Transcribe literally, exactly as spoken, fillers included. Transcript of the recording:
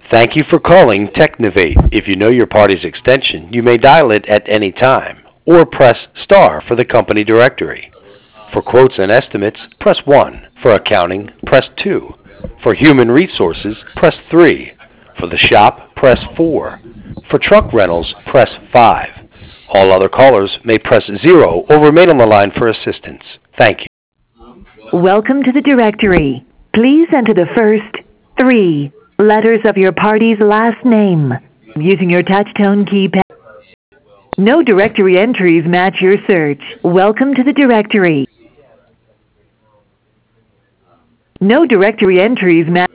Thank you for calling Technovate. If you know your party's extension, you may dial it at any time or press star for the company directory. For quotes and estimates, press one. For accounting, press two. For human resources, press three. For the shop, press four. For truck rentals, press five. All other callers may press zero or remain on the line for assistance. Thank you. Welcome to the directory. Please enter the first three letters of your party's last name using your touch-tone keypad. No directory entries match your search. Welcome to the directory. No directory entries match